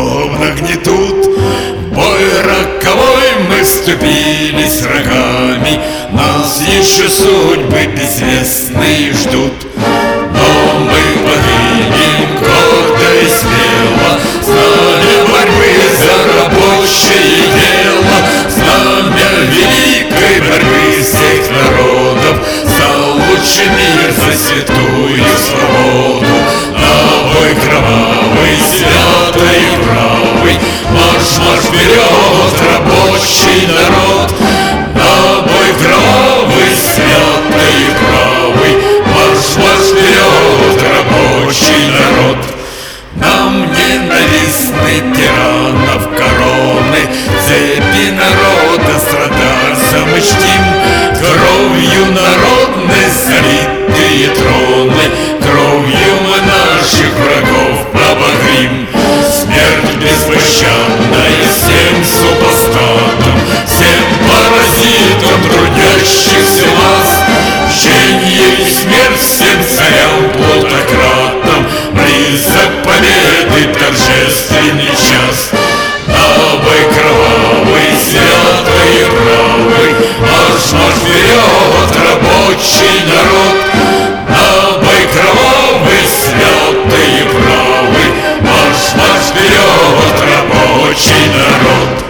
словно гнетут. Бой роковой мы вступили с врагами, нас еще судьбы безвестные ждут. Но мы подымем гордо и смело знамя борьбы за рабочее дело, знамя великой борьбы всех народов за лучший мир, за святую свободу. На бой кровавый, святый и правый, марш вперед, рабочий народ! На бой кровавый, святый и правый, марш вперед, рабочий народ! Нам ненавистны тиранов короны, цепи народа страдальца мы чтим. Кровью народной залитые троны, кровью мы наших врагов обогрим. Смерть беспощадная всем супостатам, всем паразитам трудящихся нас. Мщение и смерть всем царям плутократам, близок победы торжественный час. На бой кровавый, святый и правый, марш вперед, рабочий народ! На бой кровавый, святый и правый, марш вперед, рабочий народ!